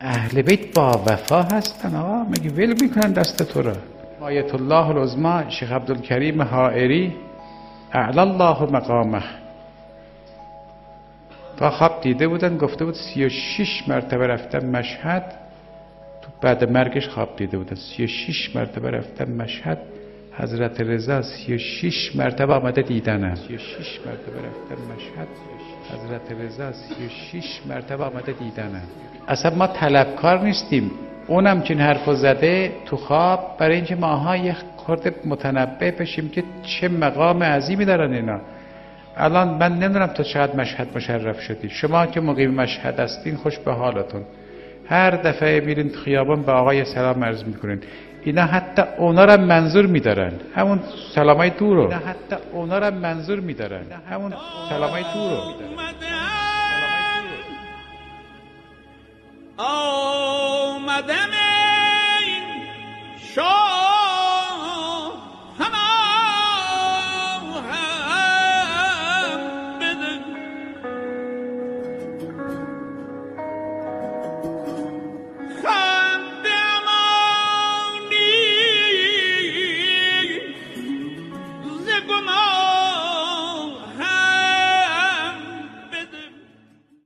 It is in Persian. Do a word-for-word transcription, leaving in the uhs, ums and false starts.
اهل بیت با وفا هستن آقا، مگه ول میکنن دست تو را؟ آیت الله العظمی شیخ عبدالکریم حائری اعلی الله مقامه تا خواب دیده بودن، گفته بود سی و شش مرتبه رفتم مشهد، تو بعد مرگش خواب دیده بودن سی و شش مرتبه رفتم مشهد، حضرت رضا سی و شش مرتبه آمده دیدنم. سی و شش مرتبه رفتم مشهد، حضرت رضا سی و شش مرتبه آمده دیدنم. اصلا ما طلبکار نیستیم، اونم چین حرفو زده تو خواب برای اینکه ماها یه خورده متنبه بشیم که چه مقام عظیمی دارن اینا. الان من نمیدونم تو چقدر مشهد مشرف شدی، شما که مقیم مشهد هستین خوش به حالتون، هر دفعه میرین خیابان به آقای سلام عرض میکنین، اینا حتی اونا را منظور میدارن، همون سلامای دور رو اینا حتی اونا را منظور میدارن، همون سلامای دور رو آمدم